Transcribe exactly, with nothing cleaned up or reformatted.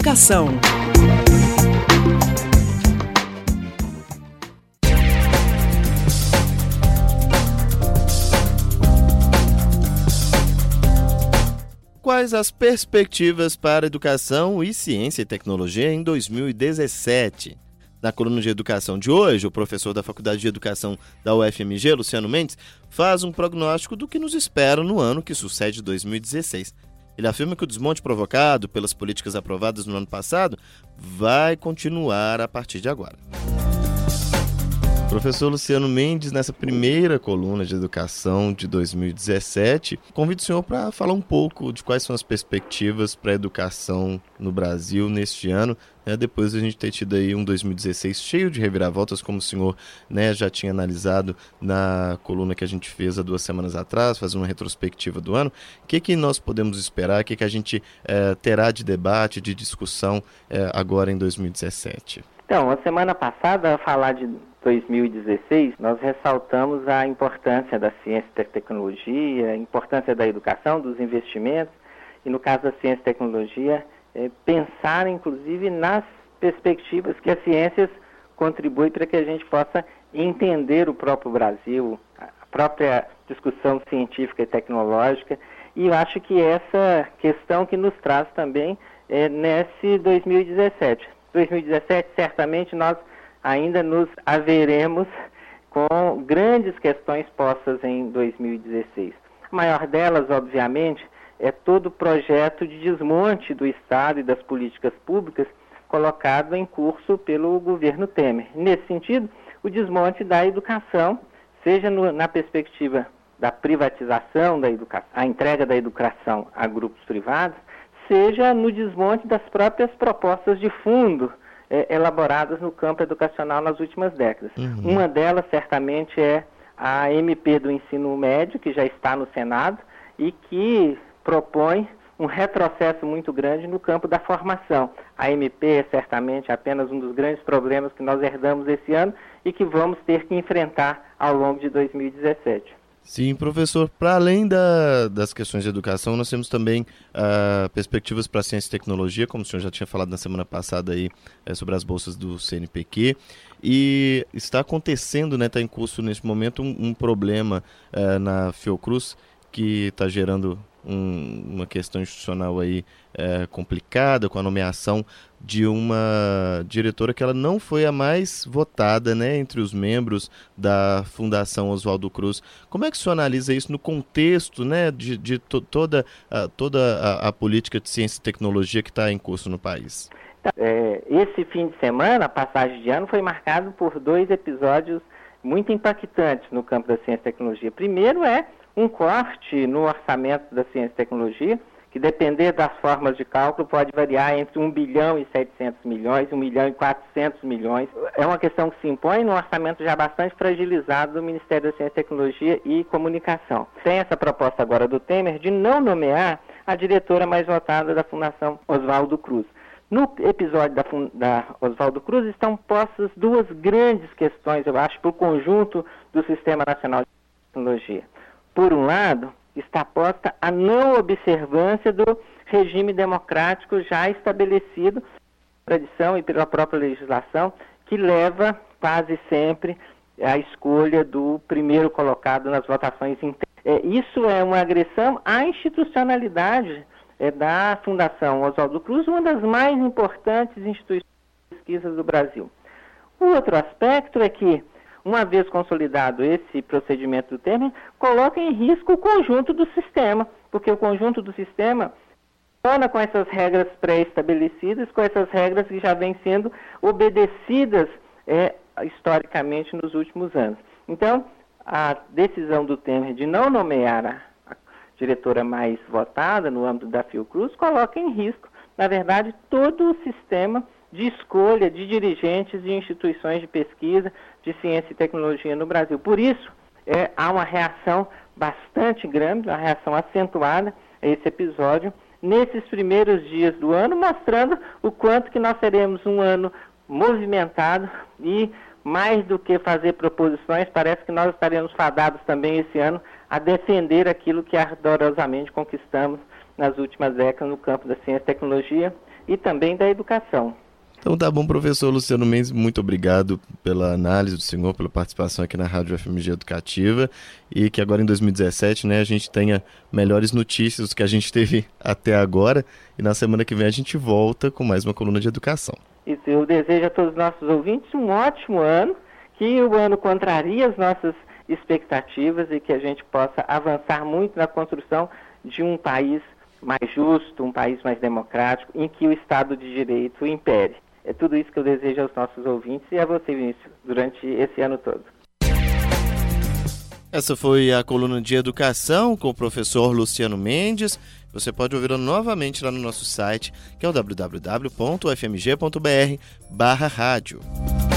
Educação. Quais as perspectivas para educação e ciência e tecnologia em dois mil e dezessete? Na coluna de educação de hoje, o professor da Faculdade de Educação da U F M G, Luciano Mendes, faz um prognóstico do que nos espera no ano que sucede dois mil e dezesseis. Ele afirma que o desmonte provocado pelas políticas aprovadas no ano passado vai continuar a partir de agora. Professor Luciano Mendes, nessa primeira coluna de educação de dois mil e dezessete, convido o senhor para falar um pouco de quais são as perspectivas para a educação no Brasil neste ano, né, depois de a gente ter tido aí um dois mil e dezesseis cheio de reviravoltas, como o senhor, né, já tinha analisado na coluna que a gente fez há duas semanas atrás, fazendo uma retrospectiva do ano. O que, que nós podemos esperar, o que, que a gente eh, terá de debate, de discussão eh, agora em dois mil e dezessete? Então, a semana passada, a falar de dois mil e dezesseis, nós ressaltamos a importância da ciência e tecnologia, a importância da educação, dos investimentos, e no caso da ciência e tecnologia, é, pensar inclusive nas perspectivas que as ciências contribuem para que a gente possa entender o próprio Brasil, a própria discussão científica e tecnológica, e eu acho que essa questão que nos traz também é, nesse dois mil e dezessete. dois mil e dezessete, certamente nós ainda nos haveremos com grandes questões postas em dois mil e dezesseis. A maior delas, obviamente, é todo o projeto de desmonte do Estado e das políticas públicas colocado em curso pelo governo Temer. Nesse sentido, o desmonte da educação, seja no, na perspectiva da privatização da educação, a entrega da educação a grupos privados, seja no desmonte das próprias propostas de fundo é, elaboradas no campo educacional nas últimas décadas. Uhum. Uma delas, certamente, é a M P do ensino médio, que já está no Senado e que propõe um retrocesso muito grande no campo da formação. A M P é, certamente, apenas um dos grandes problemas que nós herdamos esse ano e que vamos ter que enfrentar ao longo de dois mil e dezessete. Sim, professor, para além da, das questões de educação, nós temos também uh, perspectivas para ciência e tecnologia, como o senhor já tinha falado na semana passada aí, é, sobre as bolsas do C N P Q, e está acontecendo, né, está em curso neste momento um, um problema uh, na Fiocruz que está gerando um, uma questão institucional aí uh, complicada, com a nomeação de uma diretora que ela não foi a mais votada, né, entre os membros da Fundação Oswaldo Cruz. Como é que o senhor analisa isso no contexto, né, de, de to, toda, a, toda a, a política de ciência e tecnologia que está em curso no país? É, esse fim de semana, a passagem de ano, foi marcado por dois episódios muito impactantes no campo da ciência e tecnologia. Primeiro é um corte no orçamento da ciência e tecnologia, que depender das formas de cálculo pode variar entre um bilhão e setecentos milhões, um milhão e quatrocentos milhões. É uma questão que se impõe num orçamento já bastante fragilizado do Ministério da Ciência, Tecnologia e Comunicação. Tem essa proposta agora do Temer de não nomear a diretora mais votada da Fundação Oswaldo Cruz. No episódio da, da Oswaldo Cruz estão postas duas grandes questões, eu acho, para o conjunto do Sistema Nacional de Tecnologia. Por um lado, está posta a não observância do regime democrático já estabelecido pela tradição e pela própria legislação, que leva quase sempre à escolha do primeiro colocado nas votações internas. É, isso é uma agressão à institucionalidade é, da Fundação Oswaldo Cruz, uma das mais importantes instituições de pesquisa do Brasil. O outro aspecto é que, uma vez consolidado esse procedimento do Temer, coloca em risco o conjunto do sistema, porque o conjunto do sistema funciona com essas regras pré-estabelecidas, com essas regras que já vêm sendo obedecidas é, historicamente nos últimos anos. Então, a decisão do Temer de não nomear a, a diretora mais votada no âmbito da Fiocruz coloca em risco, na verdade, todo o sistema de escolha de dirigentes de instituições de pesquisa, de ciência e tecnologia no Brasil. Por isso, é, há uma reação bastante grande, uma reação acentuada a esse episódio, nesses primeiros dias do ano, mostrando o quanto que nós teremos um ano movimentado e, mais do que fazer proposições, parece que nós estaremos fadados também esse ano a defender aquilo que ardorosamente conquistamos nas últimas décadas no campo da ciência e tecnologia, e também da educação. Então tá bom, professor Luciano Mendes, muito obrigado pela análise do senhor, pela participação aqui na Rádio F M G Educativa, e que agora em dois mil e dezessete, né, a gente tenha melhores notícias do que a gente teve até agora, e na semana que vem a gente volta com mais uma coluna de educação. Isso, eu desejo a todos os nossos ouvintes um ótimo ano, que o ano contrarie as nossas expectativas e que a gente possa avançar muito na construção de um país mais justo, um país mais democrático, em que o Estado de Direito impere. É tudo isso que eu desejo aos nossos ouvintes e a você, Vinícius, durante esse ano todo. Essa foi a coluna de educação com o professor Luciano Mendes. Você pode ouvi-la novamente lá no nosso site, que é o w w w ponto f m g ponto b r barra rádio.